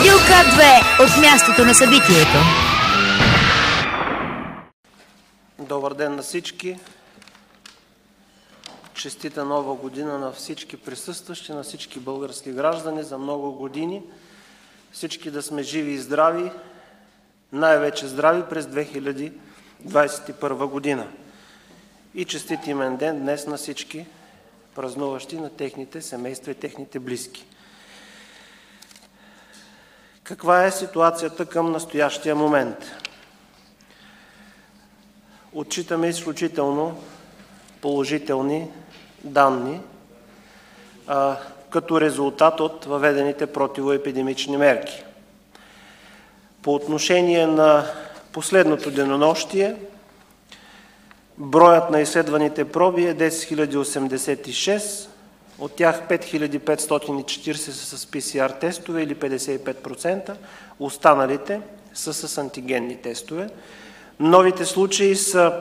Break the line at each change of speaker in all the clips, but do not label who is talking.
Радио К2 от мястото на събитието.
Добър ден на всички. Честита нова година на всички присъстващи, на всички български граждани за много години. Всички да сме живи и здрави, най-вече здрави през 2021 година. И честит имен ден днес на всички празнуващи, на техните семейства и техните близки. Каква е ситуацията към настоящия момент? Отчитаме изключително положителни данни като резултат от въведените противоепидемични мерки. По отношение на последното денонощие, броят на изследваните проби е 10 086, от тях 5540 са с PCR тестове или 55%, останалите са с антигенни тестове. Новите случаи са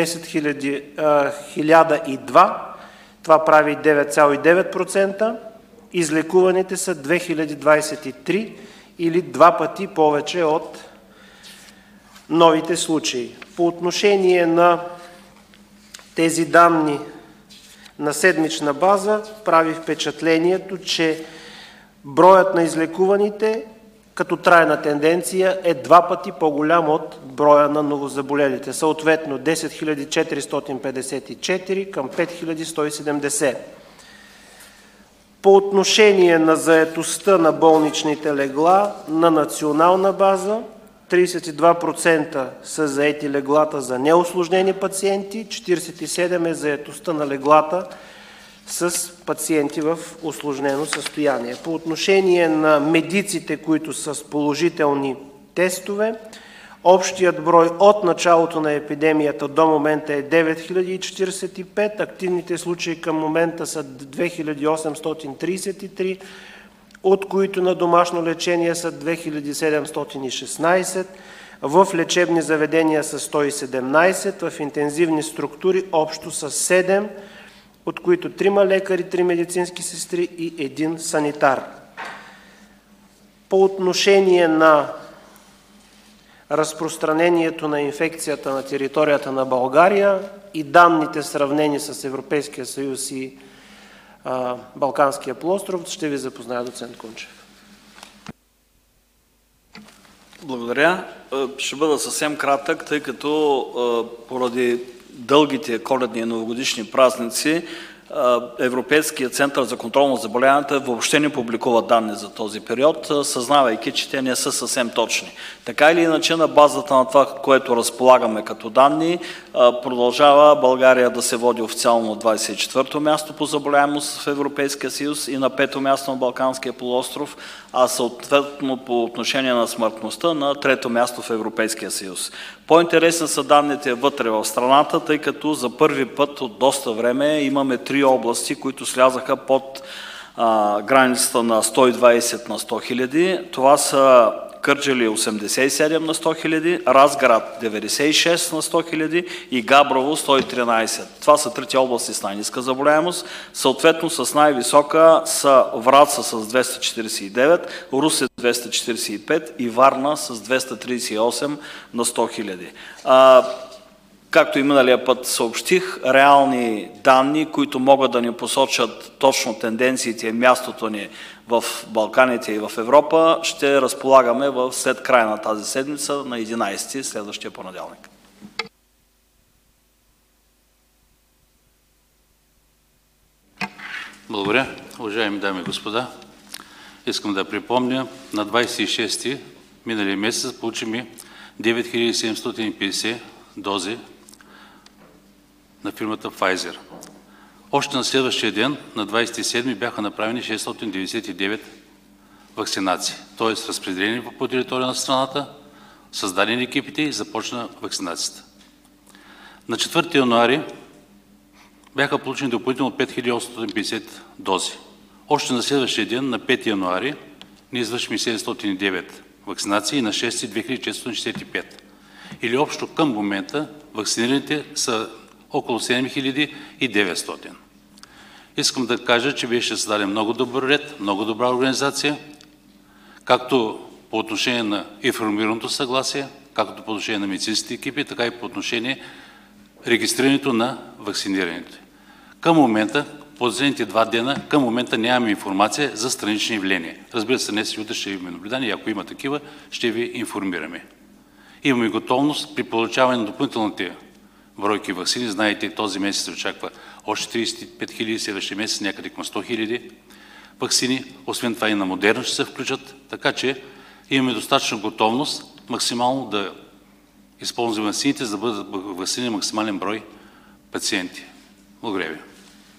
1002, това прави 9,9%, излекуваните са 2023 или 2 пъти повече от новите случаи. По отношение на тези данни на седмична база прави впечатлението, че броят на излекуваните като трайна тенденция е 2 пъти по-голям от броя на новозаболелите. Съответно 10 454 към 5170. По отношение на заетостта на болничните легла на национална база, 32% са заети леглата за неусложнени пациенти, 47% е заетостта на леглата с пациенти в усложнено състояние. По отношение на медиците, които са с положителни тестове, общият брой от началото на епидемията до момента е 9045, активните случаи към момента са 2833, от които на домашно лечение са 2716, в лечебни заведения са 117, в интензивни структури общо са 7, от които 3 лекари, 3 медицински сестри и 1 санитар. По отношение на разпространението на инфекцията на територията на България и данните сравнени с Европейския съюз и Балканския полуостров, ще ви запозная доцент Кунчев.
Благодаря. Ще бъда съвсем кратък, тъй като поради дългите коледни и новогодишни празници Европейският център за контрол на заболяванията въобще не публикува данни за този период, съзнавайки, че те не са съвсем точни. Така или иначе, на базата на това, което разполагаме като данни, продължава България да се води официално от 24-то място по заболеваемост в Европейския съюз и на 5-то място на Балканския полуостров, а съответно по отношение на смъртността на 3-то място в Европейския съюз. По-интересни са данните вътре в страната, тъй като за първи път от доста време имаме 3 области, които слязаха под границата на 120 на 100 хиляди. Това са Кърджали 87 на 100 хиляди, Разград 96 на 100 хиляди и Габрово 113. Това са 3 области с най-ниска заболеваемост. Съответно с най-висока са Враца с 249, Русе 245 и Варна с 238 на 100 хиляди. Както и миналия път съобщих, реални данни, които могат да ни посочат точно тенденциите и мястото ни в Балканите и в Европа, ще разполагаме след края на тази седмица на 11-ти, следващия понеделник.
Благодаря. Уважаеми дами и господа, искам да припомня, на 26-ти миналия месец получим 9750 дози на фирмата Pfizer. Още на следващия ден, на 27-ми, бяха направени 699 вакцинации, т.е. разпределени по територия на страната, създадени екипите и започна вакцинацията. На 4 януари бяха получени допълнително 5850 дози. Още на следващия ден, на 5 януари, ние извършихме 709 вакцинации и на 6 2465. Или общо към момента вакцинираните са около 7900. Искам да кажа, че беше създаден много добър ред, много добра организация, както по отношение на информираното съгласие, както по отношение на медицинските екипи, така и по отношение регистрирането на вакцинираните. Към момента, последните 2 дена, към момента нямаме информация за странични явления. Разбира се, днес и утре ще имаме наблюдение, ако има такива, ще ви информираме. Имаме готовност при получаване на допълнителните бройки ваксини. Знаете, този месец се очаква още 35 хиляди, следващия месец някъде към 100 хиляди ваксини. Освен това и на Модерна ще се включат, така че имаме достатъчно готовност максимално да използваме ваксините, за да бъдат ваксинирани максимален брой пациенти. Благодаря ви.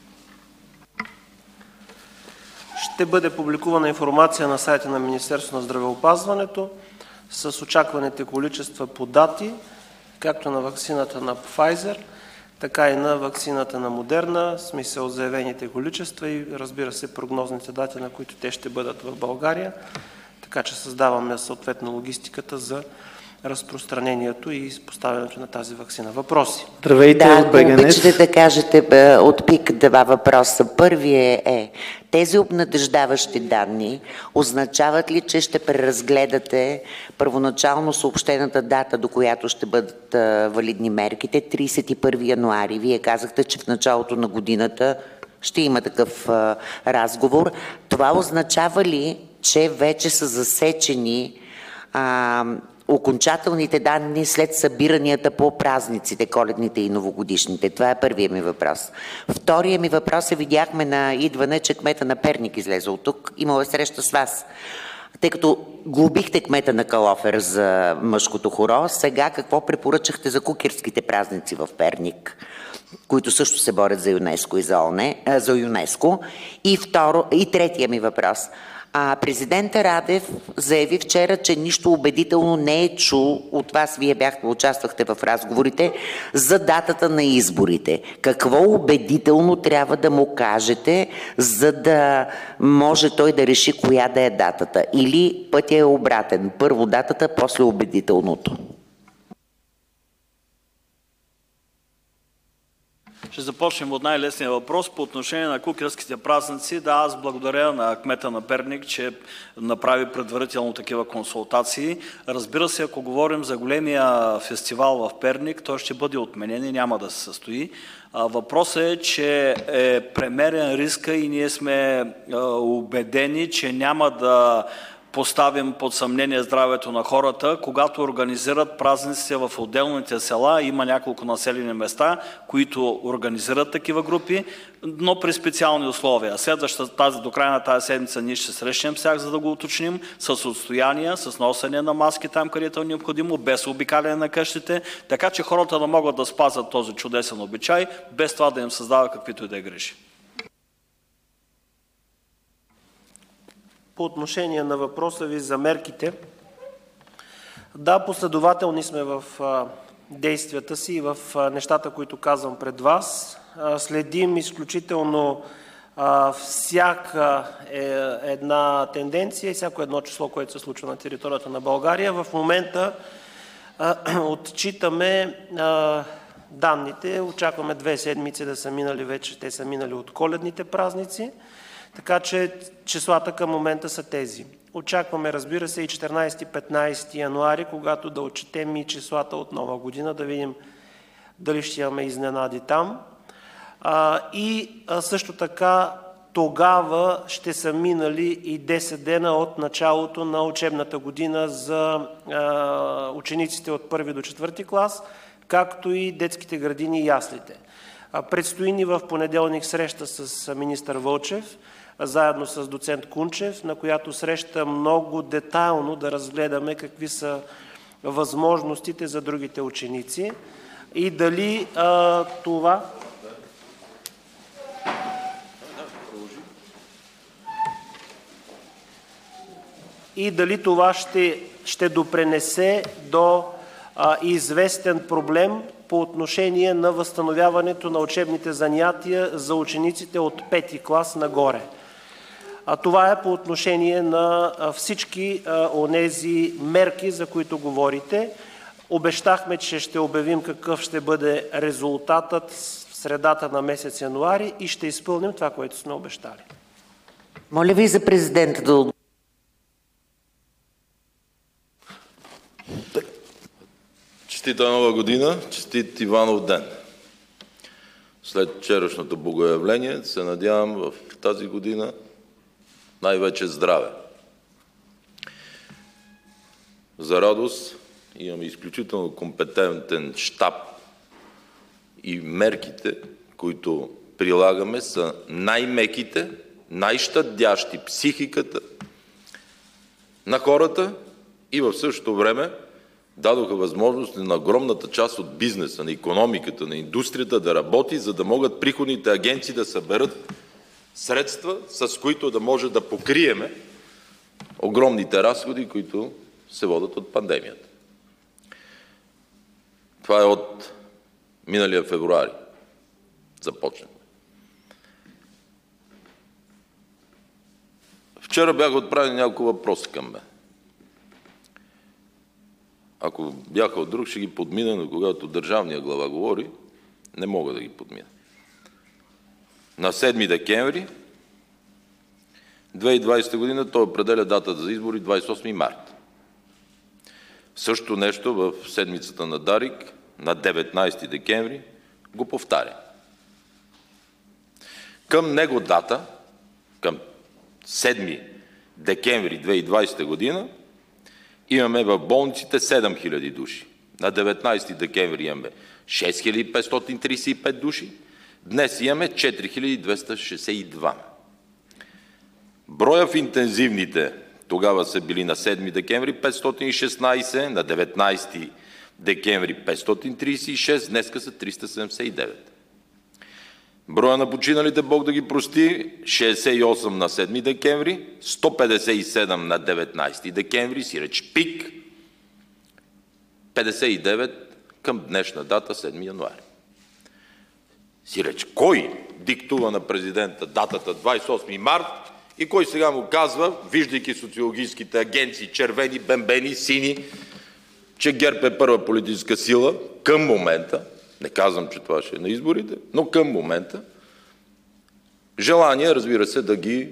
Ще бъде публикувана информация на сайта на Министерството на здравеопазването с очакваните количества по дати, както на ваксината на Pfizer, така и на ваксината на Модерна, в смисъл заявените количества и, разбира се, прогнозните дати, на които те ще бъдат в България. Така че създаваме съответно логистиката за разпространението и поставянето на тази ваксина. Въпроси?
Здравейте,
да,
от БГНЕС.
Обичате да кажете от ПИК 2 въпроса. Първият е, тези обнадеждаващи данни означават ли, че ще преразгледате първоначално съобщената дата, до която ще бъдат валидни мерките, 31 януари? Вие казахте, че в началото на годината ще има такъв разговор. Това означава ли, че вече са засечени окончателните данни след събиранията по празниците, коледните и новогодишните? Това е първият ми въпрос. Вторият ми въпрос е, видяхме на идване, че кмета на Перник излезе от тук. Имала е среща с вас. Тъй като глобихте кмета на Калофер за мъжкото хоро, сега какво препоръчахте за кукерските празници в Перник, които също се борят за ЮНЕСКО и за ЮНЕСКО? И третия ми въпрос. Президента Радев заяви вчера, че нищо убедително не е чул от вас, вие участвахте в разговорите, за датата на изборите. Какво убедително трябва да му кажете, за да може той да реши коя да е датата? Или пътя е обратен? Първо датата, после убедителното.
Ще започнем от най-лесния въпрос. По отношение на кукерските празници, да, аз благодаря на кмета на Перник, че направи предварително такива консултации. Разбира се, ако говорим за големия фестивал в Перник, той ще бъде отменен и няма да се състои. Въпросът е, че е премерен риска и ние сме убедени, че няма да поставим под съмнение здравето на хората, когато организират празниците в отделните села. Има няколко населени места, които организират такива групи, но при специални условия. До края на тази седмица ние ще срещнем с тях, за да го уточним, с отстояния, с носене на маски там, където е необходимо, без обикаляне на къщите, така че хората да могат да спазват този чудесен обичай, без това да им създава каквито и да е грижи.
По отношение на въпроса ви за мерките, да, последователни сме в действията си и в нещата, които казвам пред вас. Следим изключително всяка една тенденция и всяко едно число, което се случва на територията на България. В момента отчитаме данните, очакваме 2 седмици да са минали вече, те са минали от коледните празници. Така че числата към момента са тези. Очакваме, разбира се, и 14-15 януари, когато да отчетем и числата от Нова година, да видим дали ще имаме изненади там. Също така тогава ще са минали и 10 дена от началото на учебната година за учениците от 1 до 4 клас, както и детските градини и яслите. Предстои ни в понеделник среща с министър Вълчев, заедно с доцент Кунчев, на която среща много детайлно да разгледаме какви са възможностите за другите ученици и дали това... И дали това ще допренесе до известен проблем по отношение на възстановяването на учебните занятия за учениците от 5-ти клас нагоре. Това е по отношение на всички онези мерки, за които говорите. Обещахме, че ще обявим какъв ще бъде резултатът в средата на месец януари и ще изпълним това, което сме обещали.
Моля ви за президента да
Честита нова година, честит Иванов ден. След вчерашното богоявление се надявам в тази година най-вече здраве. За радост имаме изключително компетентен щаб и мерките, които прилагаме, са най-меките, най-щадящи психиката на хората и в същото време дадоха възможност на огромната част от бизнеса, на икономиката, на индустрията да работи, за да могат приходните агенции да съберат средства, с които да може да покриеме огромните разходи, които се водят от пандемията. Това е от миналия февруари. Започнахме. Вчера бяха отправени няколко въпроса към мен. Ако бяха от друг, ще ги подмина, но когато държавния глава говори, не мога да ги подмина. На 7 декември 2020 година той определя датата за избори 28 март. Също нещо в седмицата на Дарик на 19 декември го повтаря. Към него дата, към 7 декември 2020 година, имаме в болниците 7000 души. На 19 декември имаме 6535 души. Днес имаме 4262. Броя в интензивните тогава са били на 7 декември 516, на 19 декември 536, днеска са 379. Броя на починалите, Бог да ги прости, 68 на 7 декември, 157 на 19 декември, сиреч пик, 59 към днешна дата, 7 януари. Сиреч кой диктува на президента датата 28 март и кой сега му казва, виждайки социологическите агенции, червени, бембени, сини, че ГЕРБ е първа политическа сила към момента, не казвам, че това ще е на изборите, но към момента, желание, разбира се, да ги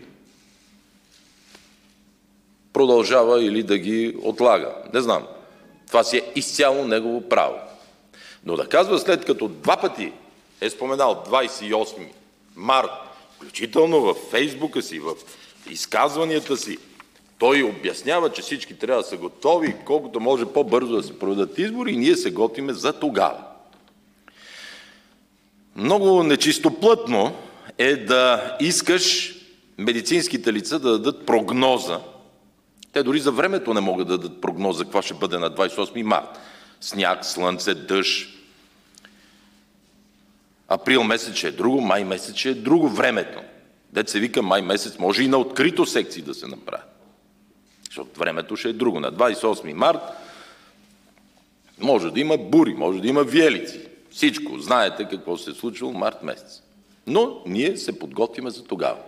продължава или да ги отлага. Не знам. Това си е изцяло негово право. Но да казва, след като два пъти е споменал 28 март, включително в фейсбука си, в изказванията си, той обяснява, че всички трябва да са готови, колкото може по-бързо да се проведат избори и ние се готвиме за тогава. Много нечистоплътно е да искаш медицинските лица да дадат прогноза. Те дори за времето не могат да дадат прогноза каква ще бъде на 28 март. Сняг, слънце, дъжд. Април месец ще е друго, май месец ще е друго времето. Дето се вика май месец, може и на открито секции да се направи. Защото времето ще е друго. На 28 март може да има бури, може да има виелици. Всичко. Знаете какво се е случило март месец. Но ние се подготвиме за тогава.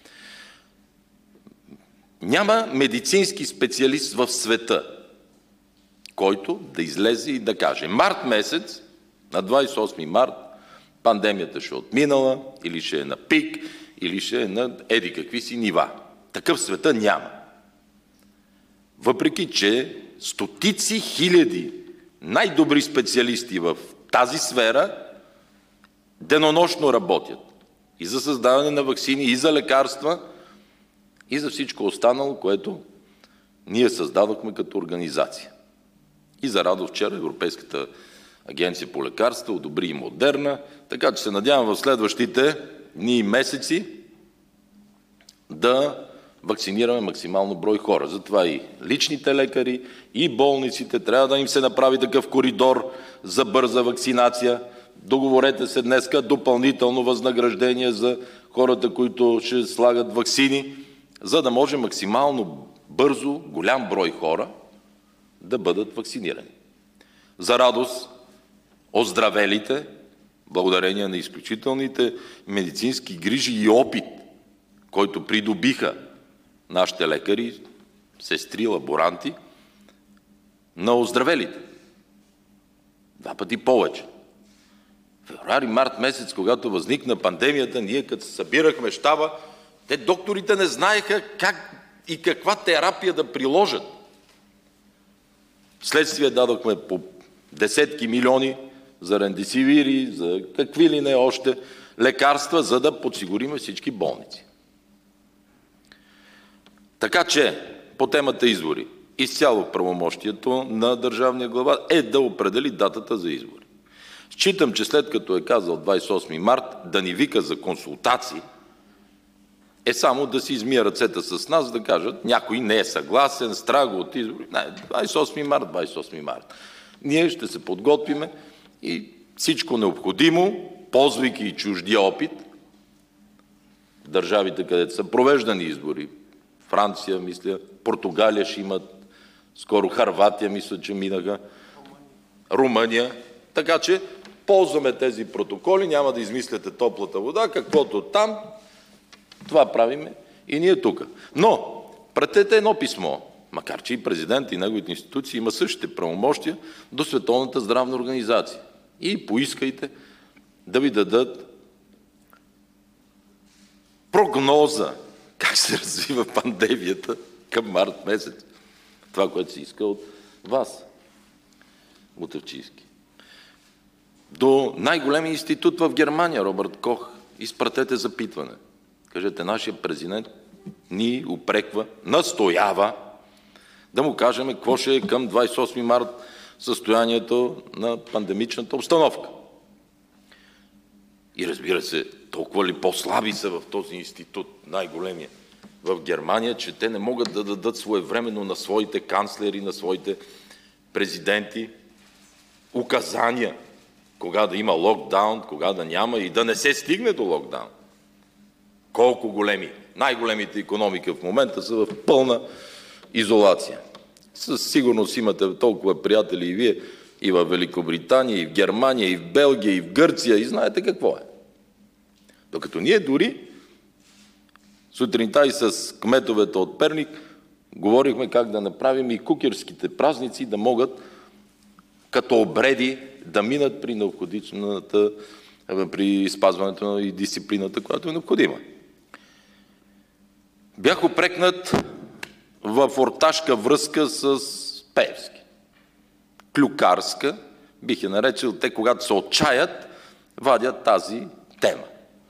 Няма медицински специалист в света, който да излезе и да каже март месец, на 28 март, пандемията ще е отминала, или ще е на пик, или ще е на еди какви си нива. Такъв в света няма. Въпреки че стотици хиляди най-добри специалисти в тази сфера денонощно работят и за създаване на ваксини, и за лекарства, и за всичко останало, което ние създадохме като организация. И за радост вчера Европейската агенция по лекарства одобри и Модерна, така че се надявам в следващите дни и месеци да вакцинираме максимално брой хора. Затова и личните лекари, и болниците трябва да им се направи такъв коридор за бърза вакцинация. Договорете се днеска допълнително възнаграждение за хората, които ще слагат ваксини, за да може максимално бързо голям брой хора да бъдат вакцинирани. За радост, оздравелите, благодарение на изключителните медицински грижи и опит, който придобиха нашите лекари, сестри, лаборанти, на оздравелите. 2 пъти повече. Февруари, март месец, когато възникна пандемията, ние като се събирахме щаба, те докторите не знаеха как и каква терапия да приложат. Вследствие дадохме по десетки милиони за ремдесивири, за какви ли не още лекарства, за да подсигурим всички болници. Така че, по темата избори, изцяло правомощието на държавния глава е да определи датата за избори. Считам, че след като е казал 28 март, да ни вика за консултации, е само да си измия ръцете с нас, да кажат, някой не е съгласен, страх от избори. Не, 28 март. Ние ще се подготвиме и всичко необходимо, ползвайки и чуждия опит, държавите, където са провеждани избори, Франция, мисля, Португалия ще имат, скоро Хърватия, мисля, че минаха, Румъния. Така че ползваме тези протоколи, няма да измисляте топлата вода, каквото там, това правиме и ние тук. Но пратете едно писмо, макар че и президент и неговите институции има същите правомощия до Световната здравна организация. И поискайте да ви дадат прогноза как се развива пандемията към март месец. Това, което се иска от вас, Мутафчийски. До най-големия институт в Германия, Робърт Кох, изпратете запитване. Кажете, нашия президент ни упреква, настоява да му кажем какво ще е към 28 март състоянието на пандемичната обстановка. И разбира се, толкова ли по-слаби са в този институт, най-големия в Германия, че те не могат да дадат своевременно на своите канцлери, на своите президенти указания, кога да има локдаун, кога да няма и да не се стигне до локдаун. Колко големи, най-големите икономики в момента са в пълна изолация. Със сигурност имате толкова приятели и вие, и в Великобритания, и в Германия, и в Белгия, и в Гърция, и знаете какво е. Докато ние дори сутринта и с кметовете от Перник говорихме как да направим и кукерските празници да могат като обреди да минат при необходимата, при спазването и дисциплината, която е необходима. Бях упрекнат в орташка връзка с Пеевски. Клюкарска, бих я наречил, те когато се отчаят, вадят тази тема.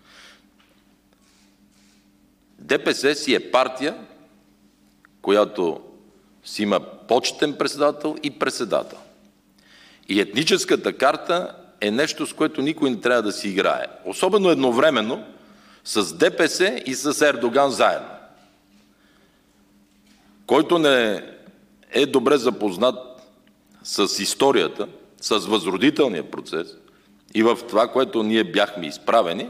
ДПС си е партия, която си има почетен председател и председател. И етническата карта е нещо, с което никой не трябва да си играе. Особено едновременно с ДПС и с Ердоган заедно. Който не е добре запознат с историята, с възродителния процес и в това, което ние бяхме изправени,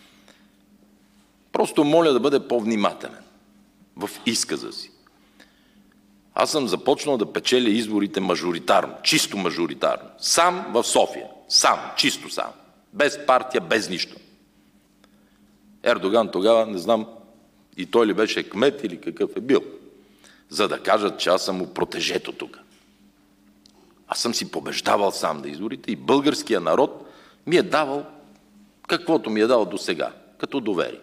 просто моля да бъде по-внимателен в изказа си. Аз съм започнал да печеля изборите мажоритарно, чисто мажоритарно. Сам в София. Сам, чисто сам. Без партия, без нищо. Ердоган тогава, не знам, и той ли беше кмет или какъв е бил, за да кажат, че аз съм му протежето тук. Аз съм си побеждавал сам на изборите и българския народ ми е давал каквото ми е дал до сега, като доверие.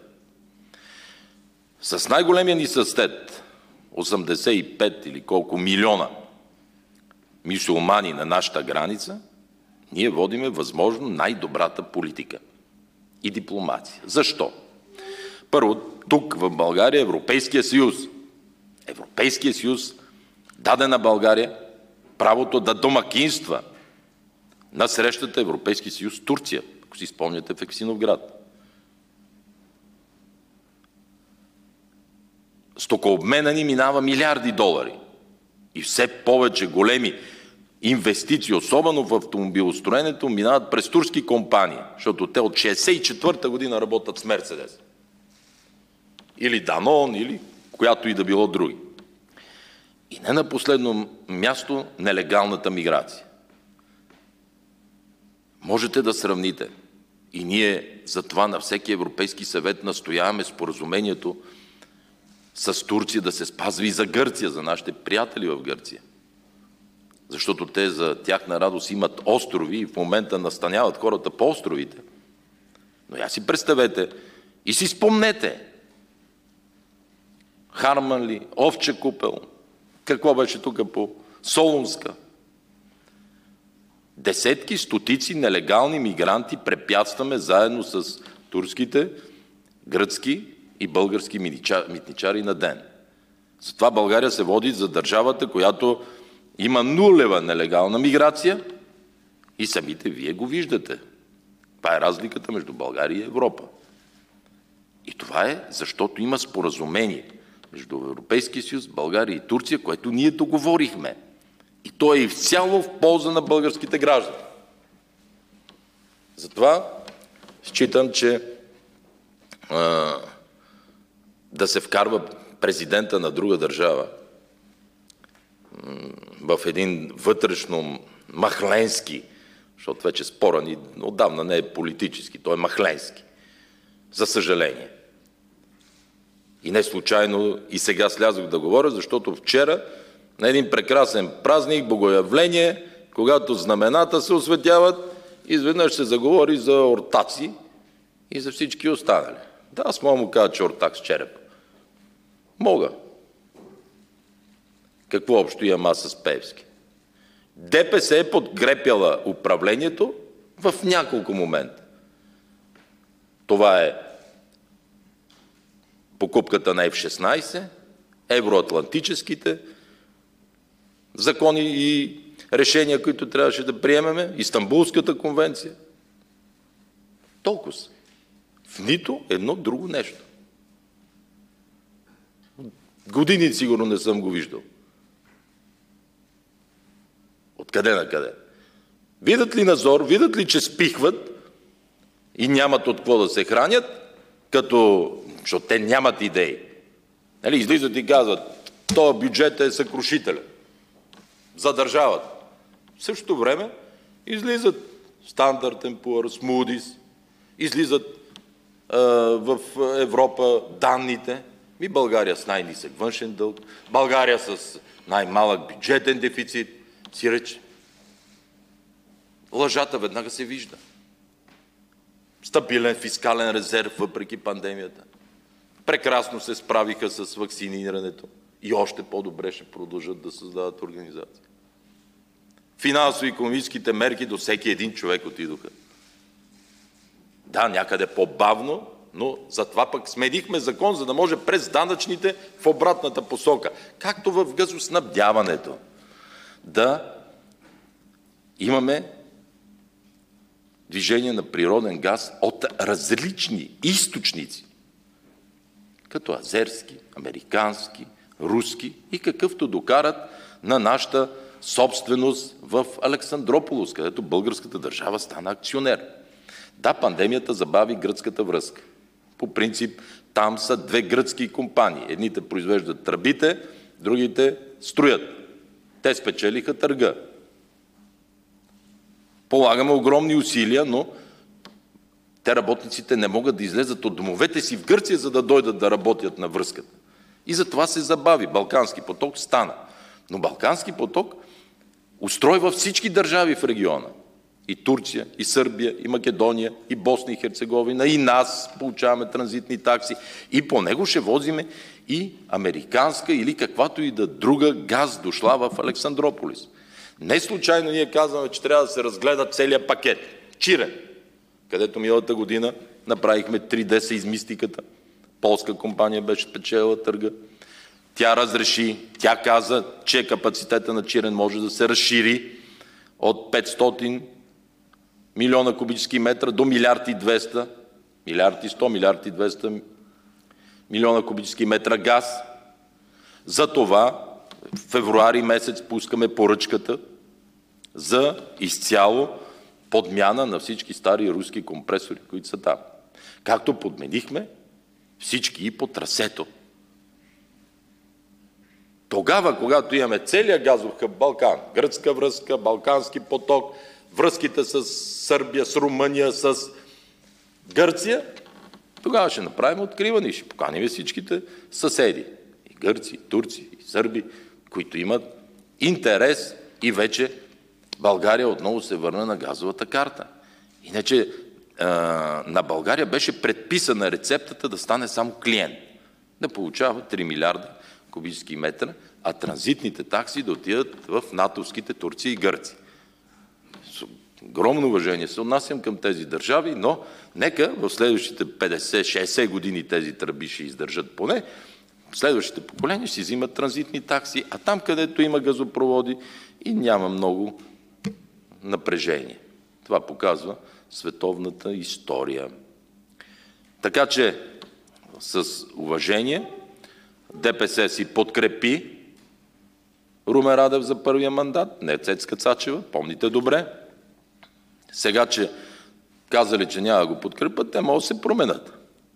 С най-големия ни състед, 85 или колко милиона мюсюлмани на нашата граница, ние водиме възможно най-добрата политика и дипломация. Защо? Първо, тук в България Европейския съюз даде на България правото да домакинства на срещата Европейски съюз Турция, ако си спомняте в Ексиновград. Стокообмена ни минава милиарди долари и все повече големи инвестиции, особено в автомобилостроенето, минават през турски компании, защото те от 1964 година работят с Мерцедес. Или Данон, или която и да било други. И не на последно място нелегалната миграция. Можете да сравните. И ние затова на всеки Европейски съвет настояваме споразумението с Турция да се спазва и за Гърция, за нашите приятели в Гърция. Защото те за тяхна радост имат острови и в момента настаняват хората по островите. Но я си представете и си спомнете Харманли, Овча купел, какво беше тук по Солунска. Десетки, стотици нелегални мигранти препятстваме заедно с турските, гръцки и български митничари на ден. Затова България се води за държавата, която има нулева нелегална миграция и самите вие го виждате. Това е разликата между България и Европа. И това е, защото има споразумение между Европейския съюз, България и Турция, което ние договорихме. И то е изцяло в полза на българските граждани. Затова считам, че да се вкарва президента на друга държава в един вътрешно махленски, защото вече спора ни отдавна не е политически, той е махленски. За съжаление. И не случайно и сега слязох да говоря, защото вчера на един прекрасен празник, богоявление, когато знамената се осветяват, изведнъж се заговори за ортаци и за всички останали. Да, аз мога му кажа, че ортак с череп. Мога. Какво общо имам аз с Пеевски? ДПС е подкрепяла управлението в няколко момента. Това е покупката на F-16, евроатлантическите закони и решения, които трябваше да приемеме, Истанбулската конвенция. Толкова. В нито едно друго нещо. Години сигурно не съм го виждал. Откъде на къде? Видят ли надзор, видят ли, че спихват и нямат от какво да се хранят, защото те нямат идеи. Нали, излизат и казват, този бюджет е съкрушителен за държавата. В същото време излизат Standard & Poor's, Moody's, излизат в Европа данните. И България с най-нисък външен дълг, България с най-малък бюджетен дефицит. Си рече. Лъжата веднага се вижда. Стабилен фискален резерв въпреки пандемията. Прекрасно се справиха с вакцинирането и още по-добре ще продължат да създават организация. Финансово-икономическите мерки до всеки един човек отидоха. Да, някъде по-бавно, но затова пък сменихме закон, за да може през данъчните в обратната посока. Както в газоснабдяването. Да имаме движение на природен газ от различни източници, като азерски, американски, руски и какъвто докарат на нашата собственост в Александрополос, където българската държава стана акционер. Да, пандемията забави гръцката връзка. По принцип, там са две гръцки компании. Едните произвеждат тръбите, другите строят. Те спечелиха търга. Полагаме огромни усилия, но те работниците не могат да излезат от домовете си в Гърция, за да дойдат да работят на връзката. И затова се забави. Балкански поток стана. Но Балкански поток устройва всички държави в региона. И Турция, и Сърбия, и Македония, и Босна и Херцеговина, и нас получаваме транзитни такси. И по него ще возиме и американска или каквато и да друга газ дошла в Александрополис. Не случайно ние казваме, че трябва да се разгледа целият пакет. Чирен, където миналата година направихме 3D измистиката. Полска компания беше спечелила търга. Тя разреши, тя каза, че капацитета на Чирен може да се разшири от 500 милиона кубически метра до милиард и 200, милиард и 100, милиард и 200 милиона кубически метра газ. Затова в февруари месец пускаме поръчката за изцяло подмяна на всички стари руски компресори, които са там. Както подменихме всички и по трасето. Тогава, когато имаме целия газов хъб Балкан, гръцка връзка, Балкански поток, връзките с Сърбия, с Румъния, с Гърция, тогава ще направим откриване и ще поканим всичките съседи. И гърци, и турци, и сърби, които имат интерес и вече България отново се върна на газовата карта. Иначе на България беше предписана рецептата да стане само клиент. Да получава 3 милиарда кубически метра, а транзитните такси да отидат в натовските Турция и Гърция. огромно уважение се отнасям към тези държави, но нека в следващите 50-60 години тези тръби ще издържат поне. Следващите поколения ще си взимат транзитни такси, а там, където има газопроводи и няма много напрежение. Това показва световната история. Така че с уважение ДПС си подкрепи Румен Радев за първия мандат, не Цецка Цачева, помните добре. Сега, че казали, че няма да го подкрепят, те могат да се променят.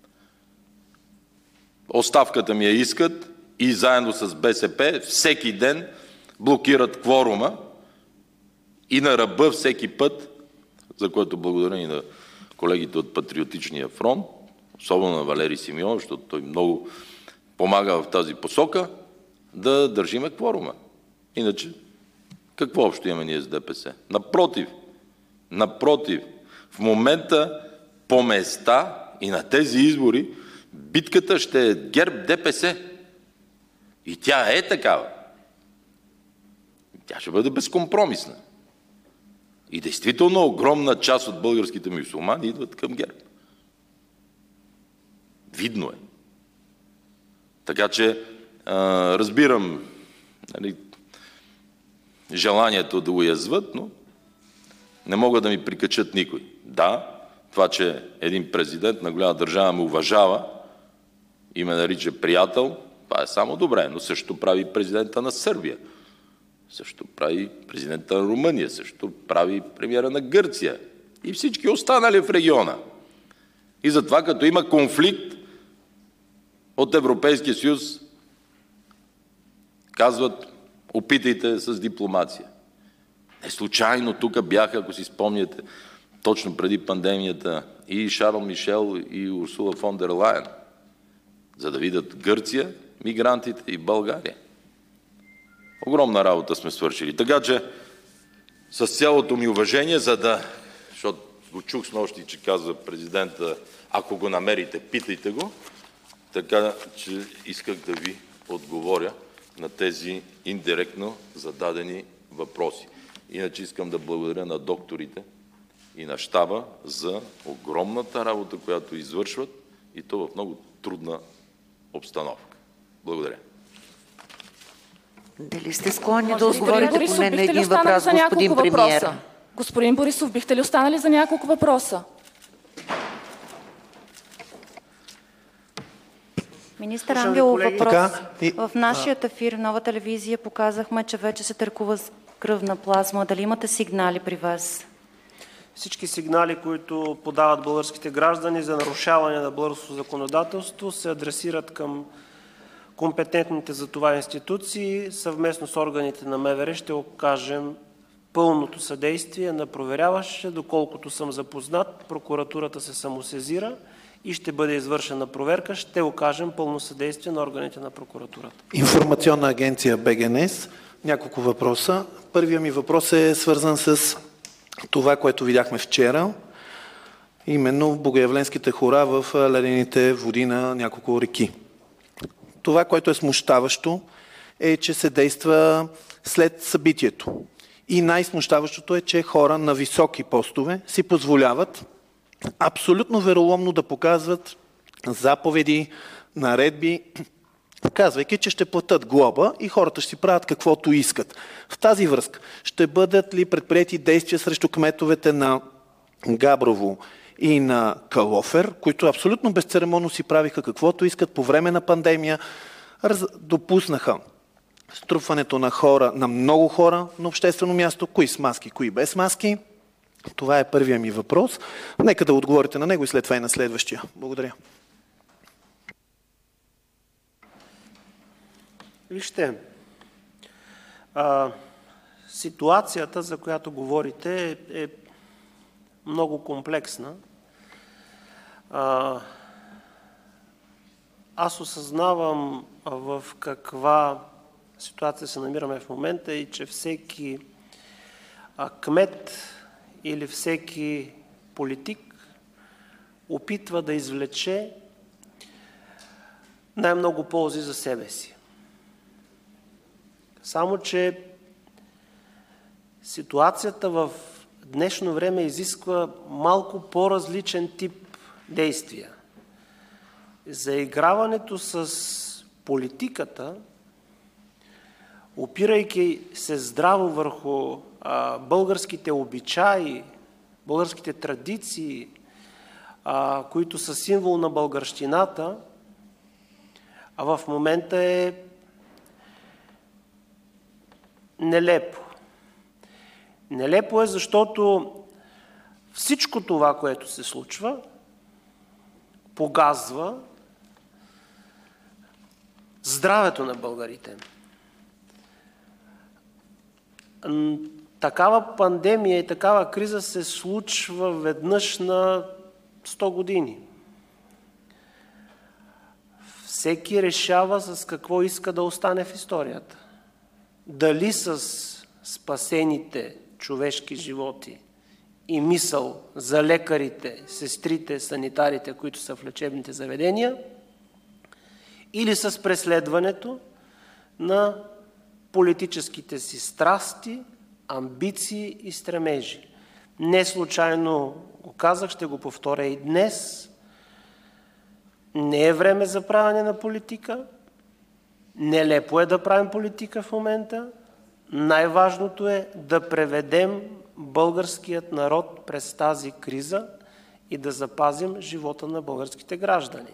Оставката ми я искат и заедно с БСП всеки ден блокират кворума и на ръба всеки път, за което благодаря и на колегите от Патриотичния фронт, особено на Валери Симеонов, защото той много помага в тази посока, да държиме кворума. Иначе, какво общо имаме ние с ДПС? Напротив, в момента по места и на тези избори битката ще е ГЕРБ-ДПС. И тя е такава. Тя ще бъде безкомпромисна. И действително огромна част от българските мюсюлмани идват към ГЕРБ. Видно е. Така че разбирам желанието да уязват, но не могат да ми прикачат никой. Да, това, че един президент на голяма държава ме уважава и ме нарича приятел, това е само добре, но също прави президента на Сърбия, също прави президента на Румъния, също прави премиера на Гърция и всички останали в региона. И затова, като има конфликт от Европейския съюз, казват, опитайте с дипломация. Не случайно тук бяха, ако си спомняте, точно преди пандемията и Шарл Мишел и Урсула фон дер Лайен, за да видят Гърция, мигрантите и България. Огромна работа сме свършили. Така че с цялото ми уважение, защото го чух снощи, че казва президента, ако го намерите, питайте го, така че исках да ви отговоря на тези индиректно зададени въпроси. Иначе искам да благодаря на докторите и на щаба за огромната работа, която извършват, и то в много трудна обстановка. Благодаря.
Дали сте склонни да отговорите поне на един въпрос, господин премиер?
Господин Борисов, бихте ли останали за няколко въпроса?
Министър Ангелов, въпрос. В нашия ефир, Нова телевизия, показахме, че вече се търкува с кръвна плазма. Дали имате сигнали при вас?
Всички сигнали, които подават българските граждани за нарушаване на българското законодателство, се адресират към компетентните за това институции. Съвместно с органите на МВР ще окажем пълното съдействие на проверяващите. Доколкото съм запознат, прокуратурата се самосезира и ще бъде извършена проверка. Ще окажем пълно съдействие на органите на прокуратурата.
Информационна агенция БГНС. Няколко въпроса. Първият ми въпрос е свързан с това, което видяхме вчера, именно богоявленските хора в ледените води на няколко реки. Това, което е смущаващо, е, че се действа след събитието. И най-смущаващото е, че хора на високи постове си позволяват абсолютно вероломно да показват заповеди, наредби, казвайки, че ще платят глоба и хората ще си правят каквото искат. В тази връзка ще бъдат ли предприети действия срещу кметовете на Габрово и на Калофер, които абсолютно безцеремонно си правиха каквото искат по време на пандемия, допуснаха струпването на хора, на много хора на обществено място, кои с маски, кои без маски? Това е първият ми въпрос. Нека да отговорите на него и след това и на следващия. Благодаря.
Вижте, ситуацията, за която говорите, е много комплексна. Аз осъзнавам в каква ситуация се намираме в момента и че всеки кмет или всеки политик опитва да извлече най-много ползи за себе си. Само че ситуацията в днешно време изисква малко по-различен тип действия. Заиграването с политиката, опирайки се здраво върху българските обичаи, българските традиции, които са символ на българщината, в момента е нелепо. Нелепо е, защото всичко това, което се случва, погазва здравето на българите. Такава пандемия и такава криза се случва веднъж на 100 години. Всеки решава с какво иска да остане в историята. Дали с спасените човешки животи и мисъл за лекарите, сестрите, санитарите, които са в лечебните заведения, или с преследването на политическите си страсти, амбиции и стремежи. Не случайно го казах, ще го повторя и днес. Не е време за правене на политика. Нелепо е да правим политика в момента. Най-важното е да преведем българският народ през тази криза и да запазим живота на българските граждани.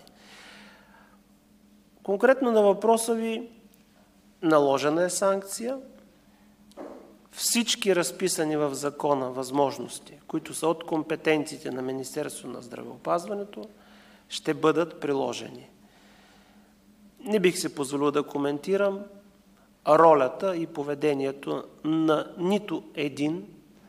Конкретно на въпроса ви, наложена е санкция. Всички разписани в закона възможности, които са от компетенциите на Министерството на здравеопазването, ще бъдат приложени. Не бих се позволил да коментирам ролята и поведението на нито един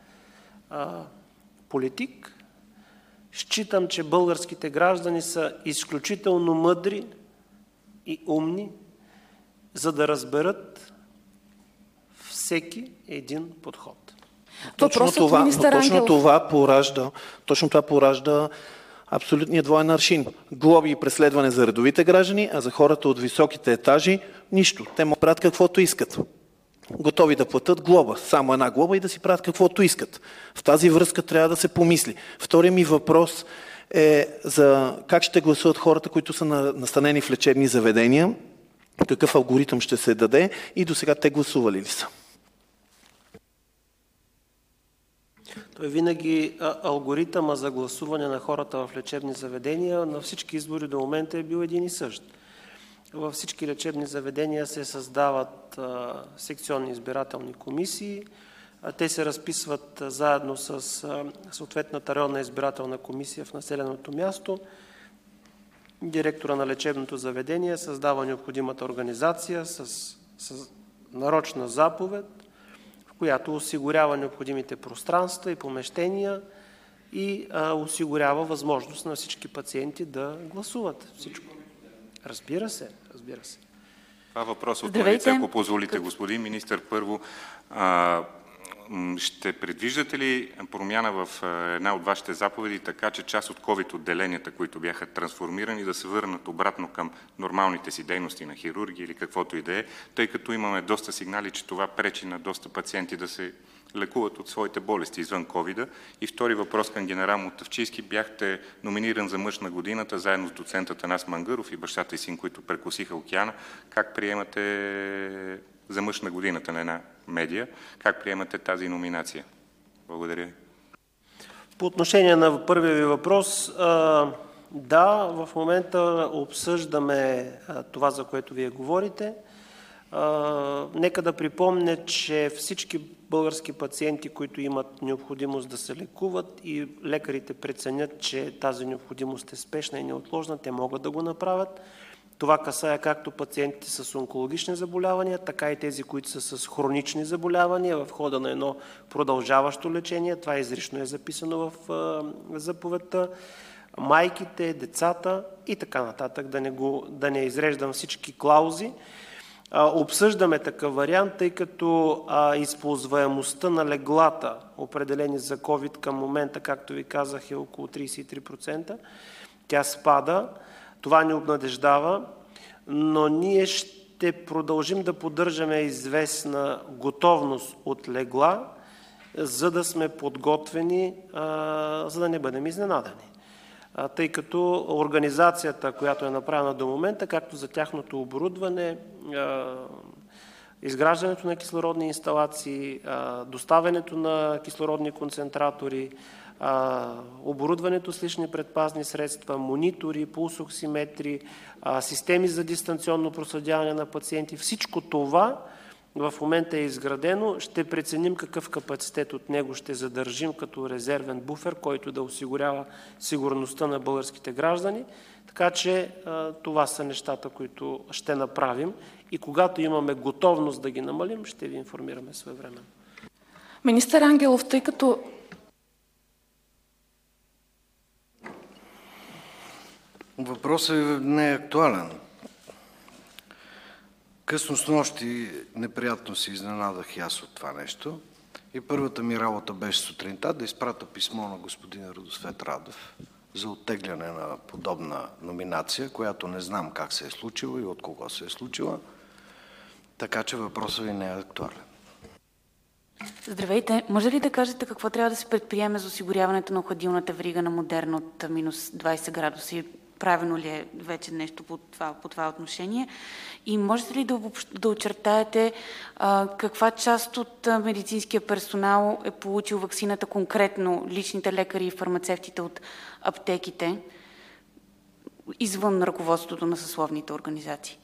политик. Считам, че българските граждани са изключително мъдри и умни, за да разберат всеки един подход.
Точно това поражда абсолютният двоен аршин. Глоби и преследване за редовите граждани, а за хората от високите етажи нищо. Те могат да правят каквото искат. Готови да платят глоба, само една глоба и да си правят каквото искат. В тази връзка трябва да се помисли. Вторият ми въпрос е за как ще гласуват хората, които са настанени в лечебни заведения, какъв алгоритъм ще се даде и до сега те гласували ли са?
Той винаги алгоритъма за гласуване на хората в лечебни заведения на всички избори до момента е бил един и същ. Във всички лечебни заведения се създават секционни избирателни комисии. Те се разписват заедно с съответната районна избирателна комисия в населеното място. Директора на лечебното заведение създава необходимата организация с нарочна заповед, в която осигурява необходимите пространства и помещения и осигурява възможност на всички пациенти да гласуват всичко. Разбира се.
Това въпрос от Марица, ако позволите, господин министър. Първо, ще предвиждате ли промяна в една от вашите заповеди, така че част от COVID отделенията, които бяха трансформирани, да се върнат обратно към нормалните си дейности на хирургия или каквото и да е, тъй като имаме доста сигнали, че това пречи на доста пациенти да се лекуват от своите болести извън ковида? И втори въпрос към генерал Мутафчийски. Бяхте номиниран за мъж на годината, заедно с доцент Атанас Мангаров и бащата и син, които прекосиха океана. Как приемате за мъж на годината на една медия? Как приемате тази номинация? Благодаря.
По отношение на първия ви въпрос, да, в момента обсъждаме това, за което вие говорите. Нека да припомня, че всички български пациенти, които имат необходимост да се лекуват и лекарите преценят, че тази необходимост е спешна и неотложна, те могат да го направят. Това касае както пациентите с онкологични заболявания, така и тези, които са с хронични заболявания в хода на едно продължаващо лечение. Това изрично е записано в заповедта. Майките, децата и така нататък, да не изреждам всички клаузи. Обсъждаме такъв вариант, тъй като използваемостта на леглата, определени за COVID към момента, както ви казах, е около 33%. Тя спада. Това ни обнадеждава, но ние ще продължим да поддържаме известна готовност от легла за да сме подготвени, за да не бъдем изненадани. Тъй като организацията, която е направена до момента, както за тяхното оборудване, изграждането на кислородни инсталации, доставянето на кислородни концентратори, оборудването с лични предпазни средства, монитори, пулсоксиметри, системи за дистанционно проследяване на пациенти. Всичко това в момента е изградено. Ще преценим какъв капацитет от него ще задържим като резервен буфер, който да осигурява сигурността на българските граждани. Така че това са нещата, които ще направим и когато имаме готовност да ги намалим, ще ви информираме своевременно.
Министър Ангелов, тъй като
въпросът не е актуален. Късно снощи неприятно се изненадах и аз от това нещо. И първата ми работа беше сутринта да изпратя писмо на господин Радосвет Радев за оттегляне на подобна номинация, която не знам как се е случила и от кого се е случила. Така че въпросът ви не е актуален.
Здравейте! Може ли да кажете какво трябва да се предприеме за осигуряването на хладилната верига на Модерна от минус 20 градуса и правилно ли е вече нещо по това отношение? И можете ли да очертаете каква част от медицинския персонал е получил ваксината, конкретно личните лекари и фармацевтите от аптеките, извън ръководството на съсловните организации?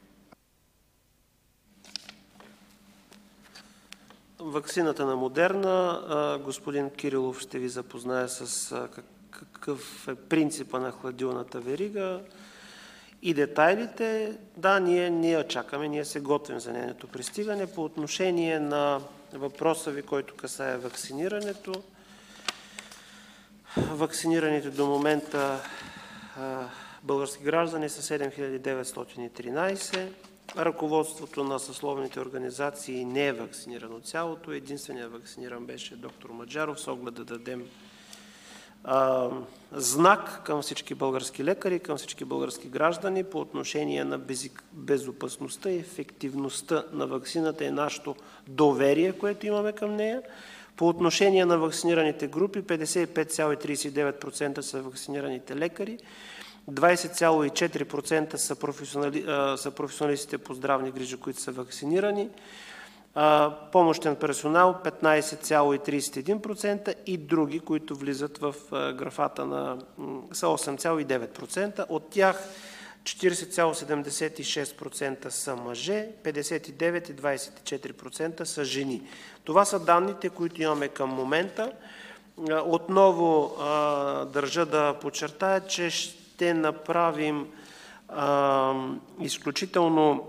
Ваксината на Модерна, господин Кирилов ще ви запознае с какъв е принципа на хладилната верига и детайлите. Да, ние чакаме, ние се готвим за нейното пристигане. По отношение на въпроса ви, който касае вакцинирането, вакцинираните до момента български граждани са 7913. Ръководството на съсловните организации не е вакцинирано цялото. Единственият вакциниран беше доктор Маджаров, с оглед да дадем знак към всички български лекари, към всички български граждани по отношение на безопасността и ефективността на ваксината и нашето доверие, което имаме към нея. По отношение на вакцинираните групи, 55,39% са вакцинираните лекари, 20,4% са професионалистите по здравни грижи, които са вакцинирани, помощен персонал 15,31% и други, които влизат в графата са 8,9%. От тях 40,76% са мъже, 59 и 24% са жени. Това са данните, които имаме към момента. Отново държа да подчертая, че ще направим изключително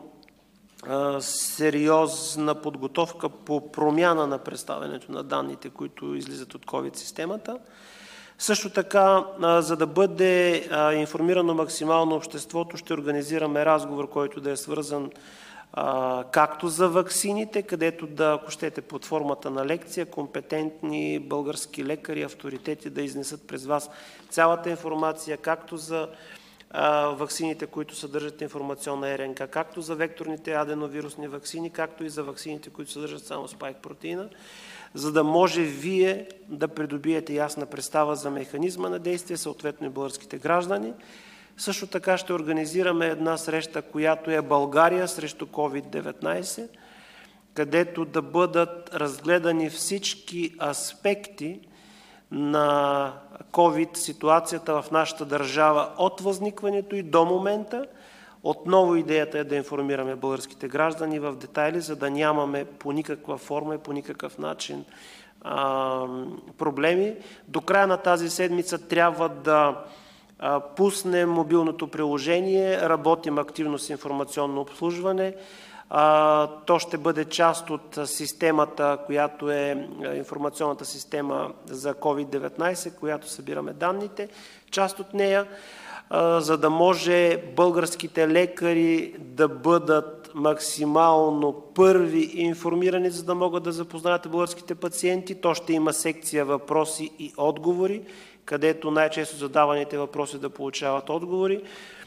сериозна подготовка по промяна на представянето на данните, които излизат от COVID-системата. Също така, за да бъде информирано максимално обществото, ще организираме разговор, който да е свързан както за ваксините, където ако щете под формата на лекция, компетентни български лекари, авторитети да изнесат през вас цялата информация, както за ваксините, които съдържат информационна РНК, както за векторните аденовирусни ваксини, както и за ваксините, които съдържат само спайк протеина, за да може вие да придобиете ясна представа за механизма на действие, съответно и българските граждани. Също така ще организираме една среща, която е България срещу COVID-19, където да бъдат разгледани всички аспекти на COVID ситуацията в нашата държава от възникването и до момента. Отново идеята е да информираме българските граждани в детайли, за да нямаме по никаква форма и по никакъв начин проблеми. До края на тази седмица трябва да пуснем мобилното приложение, работим активно с информационно обслужване. То ще бъде част от системата, която е информационната система за COVID-19, която събираме данните, част от нея, за да може българските лекари да бъдат максимално първи информирани, за да могат да запознаят българските пациенти. То ще има секция въпроси и отговори, където най-често задаваните въпроси да получават отговори.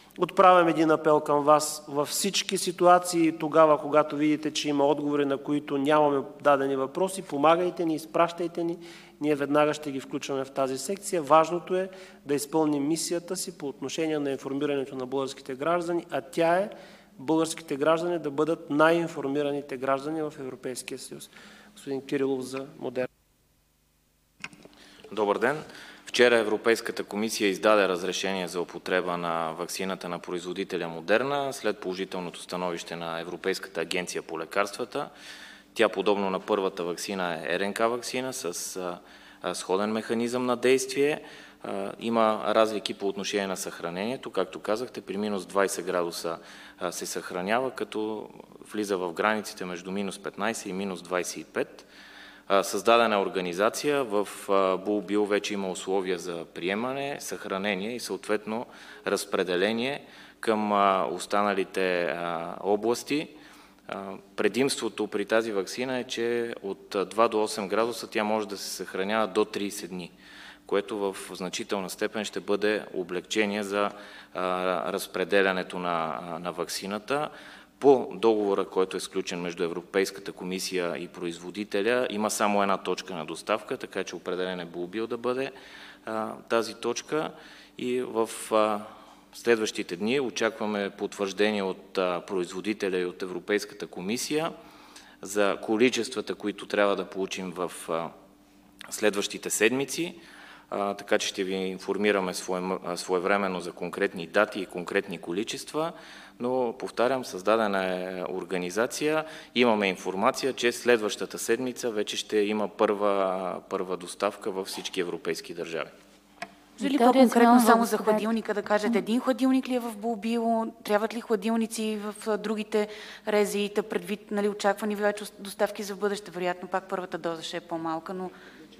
Отправям един апел към вас във всички ситуации, тогава, когато видите, че има отговори, на които нямаме дадени въпроси, помагайте ни, изпращайте ни, ние веднага ще ги включваме в тази секция. Важното е да изпълним мисията си по отношение на информирането на българските граждани, а тя е българските граждани да бъдат най-информираните граждани в Европейския съюз. Господин Кирилов за Модерна.
Добър ден. Вчера Европейската комисия издаде разрешение за употреба на ваксината на производителя Модерна след положителното становище на Европейската агенция по лекарствата. Тя, подобно на първата ваксина, е РНК ваксина с сходен механизъм на действие. Има разлики по отношение на съхранението. Както казахте, при минус 20 градуса се съхранява, като влиза в границите между минус 15 и минус 25. Създадена е организация. В Булбил вече има условия за приемане, съхранение и съответно разпределение към останалите области. Предимството при тази ваксина е, че от 2 до 8 градуса тя може да се съхранява до 30 дни, което в значителна степен ще бъде облекчение за разпределянето на ваксината. По договора, който е сключен между Европейската комисия и производителя, има само една точка на доставка, така че определен е Булбил да бъде тази точка. И в следващите дни очакваме потвърждение от производителя и от Европейската комисия за количествата, които трябва да получим в следващите седмици. Така че ще ви информираме своевременно за конкретни дати и конкретни количества, но повтарям, създадена е организация. Имаме информация, че следващата седмица вече ще има първа доставка във всички европейски държави.
Може ли по-конкретно само за хладилника да кажете, един хладилник ли е в Булбило, трябват ли хладилници в другите РЗИ, предвид очаквани вече доставки за бъдеще? Вероятно пак първата доза ще е по-малка, но...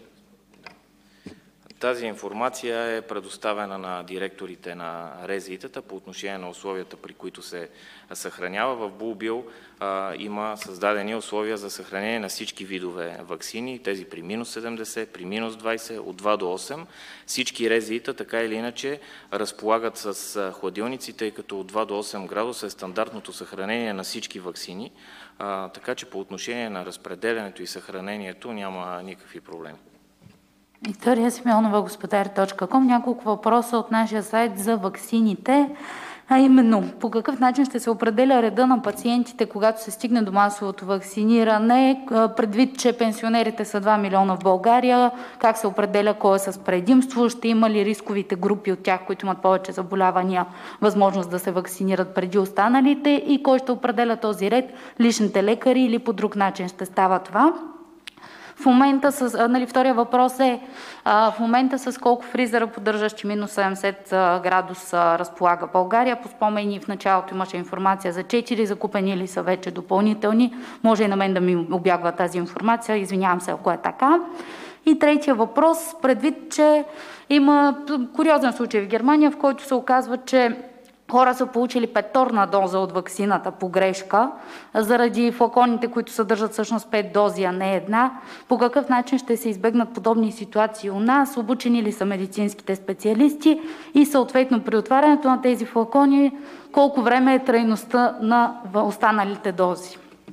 Тази информация е предоставена на директорите на РЗИ-тата по отношение на условията, при които се съхранява. В Булбил има създадени условия за съхранение на всички видове ваксини, тези при минус 70, при минус 20, от 2 до 8. Всички РЗИ-та така или иначе разполагат с хладилници, тъй като от 2 до 8 градуса е стандартното съхранение на всички ваксини, така че по отношение на разпределянето и съхранението няма никакви проблеми.
Виктория Симеонова, Господар.com. Няколко въпроса от нашия сайт за ваксините, а именно по какъв начин ще се определя реда на пациентите, когато се стигне до масовото вакциниране, предвид, че пенсионерите са 2 милиона в България, как се определя кой е с предимство, ще има ли рисковите групи от тях, които имат повече заболявания, възможност да се вакцинират преди останалите и кой ще определя този ред, личните лекари или по друг начин ще става това? В момента, втория въпрос е, в момента с колко фризера, поддържащи минус 70 градуса, разполага България? По спомени в началото имаше информация за 4, закупени ли са вече допълнителни? Може и на мен да ми обягва тази информация, извинявам се, ако е така. И третия въпрос, предвид, че има куриозен случай в Германия, в който се оказва, че хора са получили петорна доза от ваксината по грешка, заради флаконите, които съдържат всъщност 5 дози, а не една. По какъв начин ще се избегнат подобни ситуации у нас? Обучени ли са медицинските специалисти? И съответно при отварянето на тези флакони, колко време е трайността на останалите дози?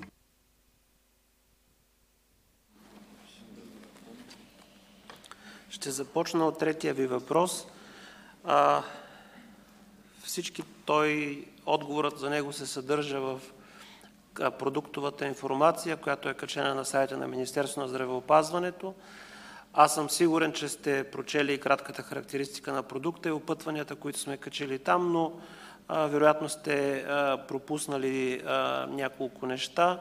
Ще започна от третия ви въпрос. Отговорът за него се съдържа в продуктовата информация, която е качена на сайта на Министерството на здравеопазването. Аз съм сигурен, че сте прочели и кратката характеристика на продукта и опътванията, които сме качили там, но вероятно сте пропуснали няколко неща.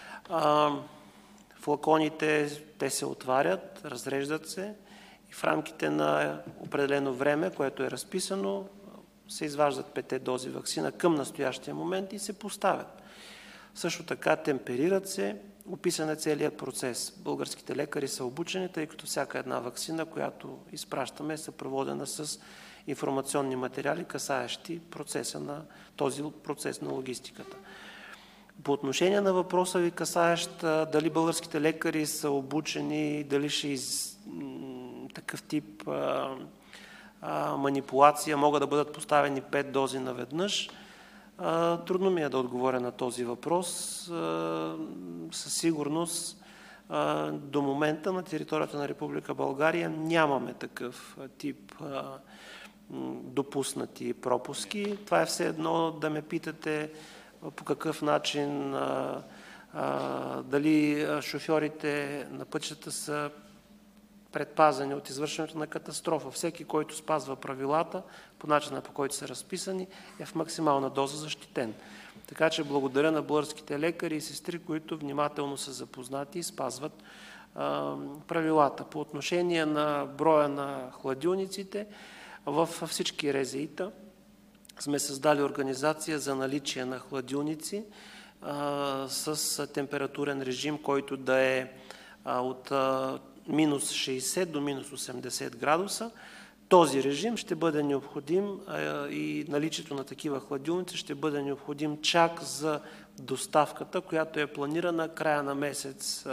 Флаконите, те се отварят, разреждат се и в рамките на определено време, което е разписано, се изваждат 5 дози ваксина към настоящия момент и се поставят. Също така темперират се, описан е целият процес. Българските лекари са обучени, тъй като всяка една ваксина, която изпращаме, е съпроводена с информационни материали, касаещи този процес на логистиката. По отношение на въпроса ви, касаещ дали българските лекари са обучени, дали ще такъв тип манипулация, могат да бъдат поставени 5 дози наведнъж. Трудно ми е да отговоря на този въпрос. Със сигурност до момента на територията на Република България нямаме такъв тип допуснати пропуски. Това е все едно да ме питате по какъв начин дали шофьорите на пътищата са предпазени от извършването на катастрофа. Всеки, който спазва правилата по начина, по който са разписани, е в максимална доза защитен. Така че благодаря на българските лекари и сестри, които внимателно са запознати и спазват правилата. По отношение на броя на хладилниците, във всички РЗИ-та сме създали организация за наличие на хладилници с температурен режим, който да е от минус 60 до минус 80 градуса. Този режим ще бъде необходим и наличието на такива хладилници ще бъде необходим чак за доставката, която е планирана края на месец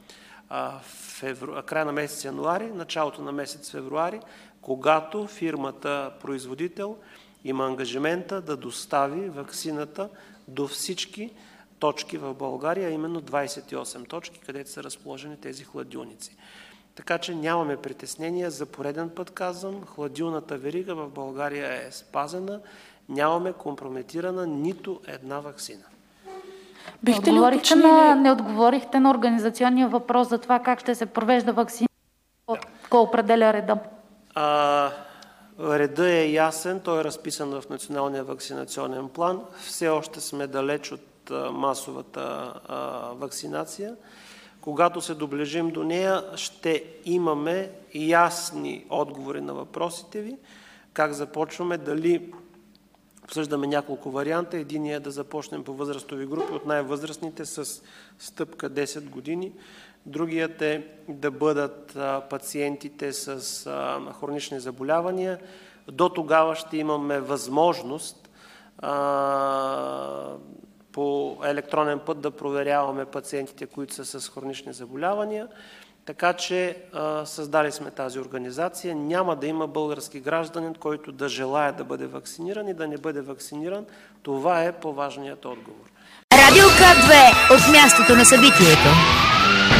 януари, началото на месец февруари, когато фирмата производител има ангажимента да достави ваксината до всички точки в България, именно 28 точки, където са разположени тези хладилници. Така че нямаме притеснения. За пореден път казвам, хладилната верига в България е спазена. Нямаме компрометирана нито една ваксина.
Не отговорихте на организационния въпрос за това как ще се провежда ваксина. Кой определя реда?
Редът е ясен. Той е разписан в Националния вакцинационен план. Все още сме далеч от масовата вакцинация. Когато се доближим до нея, ще имаме ясни отговори на въпросите ви. Как започваме, дали обсъждаме няколко варианта. Единият е да започнем по възрастови групи от най-възрастните с стъпка 10 години. Другият е да бъдат пациентите с хронични заболявания. До тогава ще имаме възможност по електронен път да проверяваме пациентите, които са с хронични заболявания. Така че създали сме тази организация. Няма да има български гражданин, който да желае да бъде вакциниран и да не бъде вакциниран. Това е по-важният отговор.
Радио К2 от мястото на събитието.